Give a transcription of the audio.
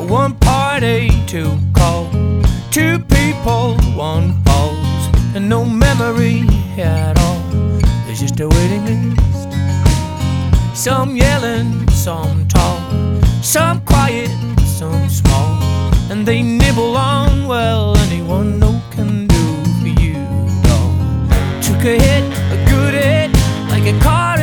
one party to call, two people, one falls, and no memory at all. There's just a waiting list. Some yelling, some tall, some quiet, some small, and they nibble on, well, anyone no can do for you, dog. Took a hit, a good hit, like a car